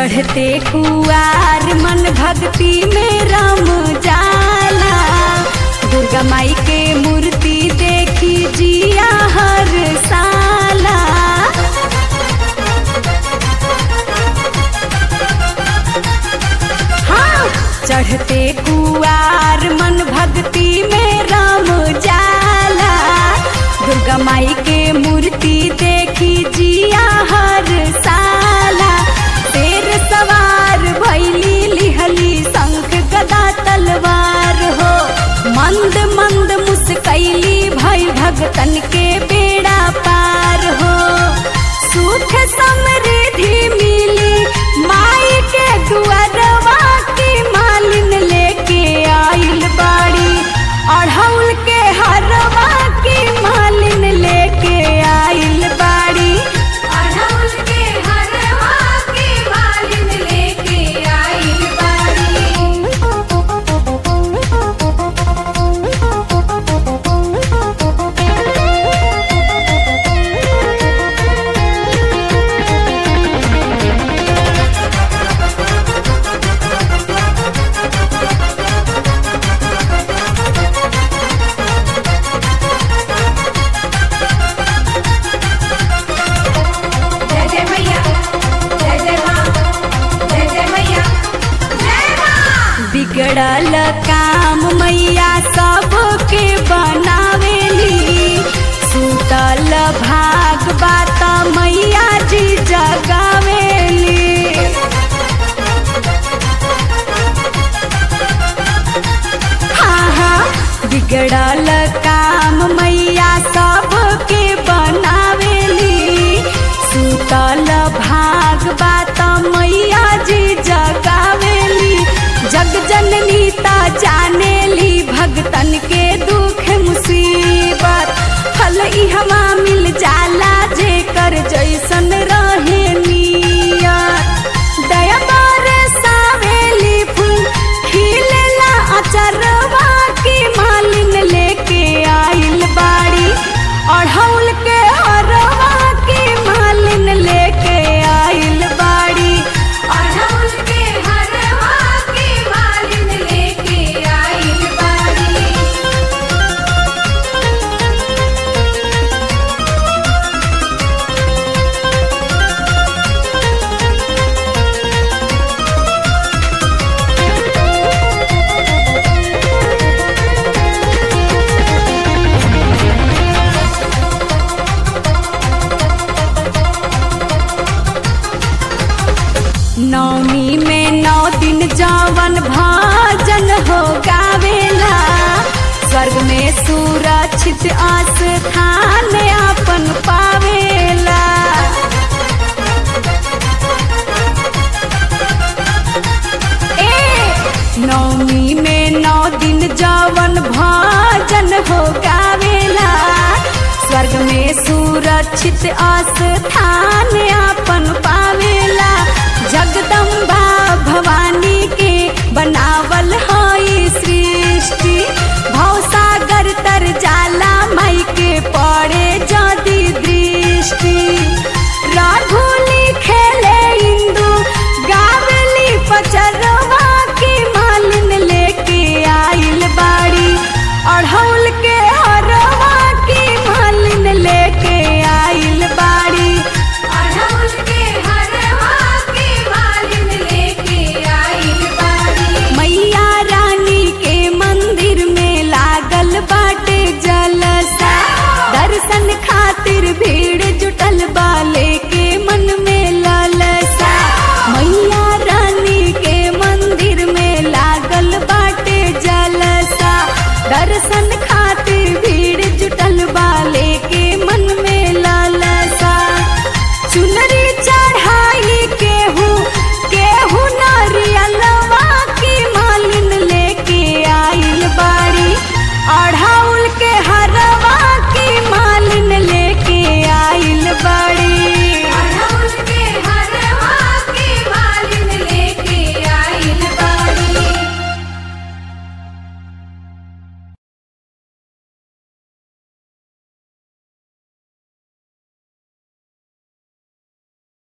चढ़ते कुआर मन भक्ति में रम जाला, दुर्गा माई के मूर्ति देखी जिया हर साला। हाँ, चढ़ते कुआर मन भक्ति में रम जाला, दुर्गा माई के मूर्ति देखी जिया हर साला। शेर सवार भैली लिहली शंख गदा तलवार हो, मंद मंद मुस्कैली भई भगतन के बेड़ा पार हो। सुख समृद्धि मिली माई के दुआरवा की मालिन लेके आइल बाड़ी, अढ़ौल के हरवा की मालिन लेके आइल बाड़ी, अढ़ौल के हरवा की मालिन लेके आइल बाड़ी। जय जय मैया, जय जय माँ, जय जय मैया, जय माँ। बिगड़ल काम मैया सबके बनावेली, सुतल भाग बात मैया जी जगावेली। हाँ हाँ, बिगड़ल काम मैया सबके बनावेली, सुतल भाग बात मैया जी जगावेली। जग जननी ता जानेली भगतन के दुख मुसीबत, फल इहवा मिल जाला जेकर जैसन रहे नियत। दया बरसावेली फूल खिलेला अचरवा की मालिन लेके आइल बाड़ी, अढ़ौल के हरवा की मालिन लेके आइल बाड़ी, अढ़ौल के हरवा की मालिन लेके आइल बाड़ी। नौमी में 9 दिन जवन भजन हो गावेला, स्वर्ग में सुरक्षित स्थान अपन पावेला। नौमी में 9 दिन जवन भजन हो गावेला, स्वर्ग में सुरक्षित स्थान अपन पावेला। जगदम्बा भवानी के बनावल